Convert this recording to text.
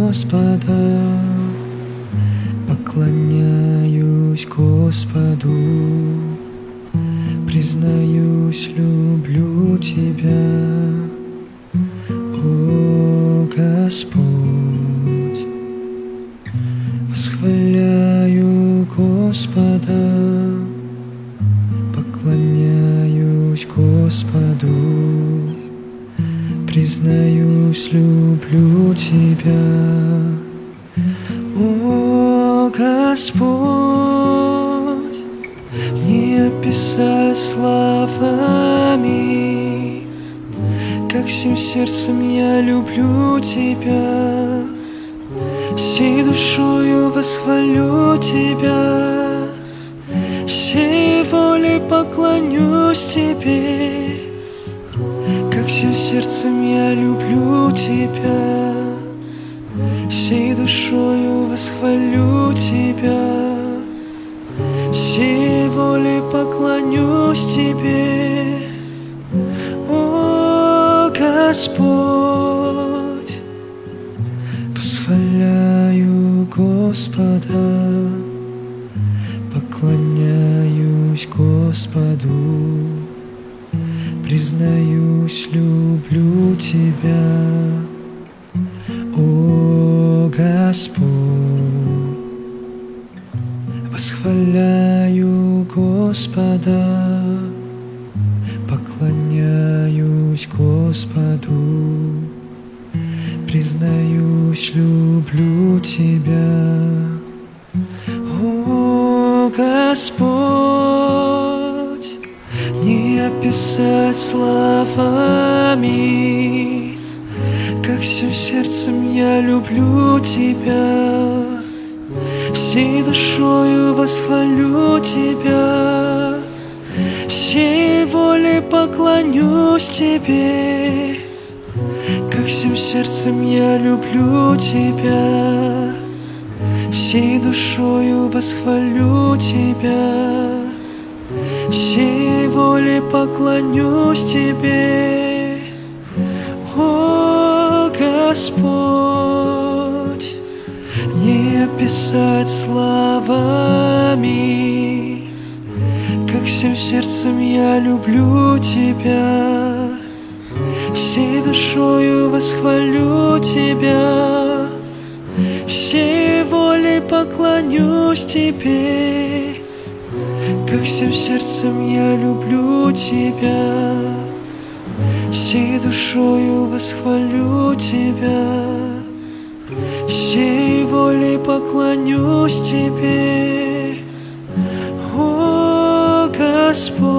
Господа, поклоняюсь Господу, признаюсь, люблю Тебя, о Господь. Восхваляю Господа, поклоняюсь Господу, признаюсь, люблю Тебя, о Господь. Не описать словами, как всем сердцем я люблю Тебя, всей душою восхвалю Тебя, всей волей поклонюсь Тебе, как всем сердцем я люблю Тебя, всей душою восхвалю Тебя, всей волей поклонюсь Тебе, о Господь. Восхваляю Господа, поклоняюсь Господу, признаюсь, люблю Тебя, о Господь. Восхваляю Господа, поклоняюсь Господу, признаюсь, люблю Тебя, о Господь. Не описать словами, как всем сердцем я люблю Тебя, всей душою восхвалю Тебя, всей волей поклонюсь Тебе, как всем сердцем я люблю Тебя, всей душою восхвалю Тебя, всей волей поклонюсь Тебе, о Господь. Не описать словами, как всем сердцем я люблю Тебя, всей душою восхвалю Тебя, всей волей поклонюсь Тебе, как всем сердцем я люблю Тебя, всей душою восхвалю Тебя, всей волей поклонюсь Тебе, о Господь.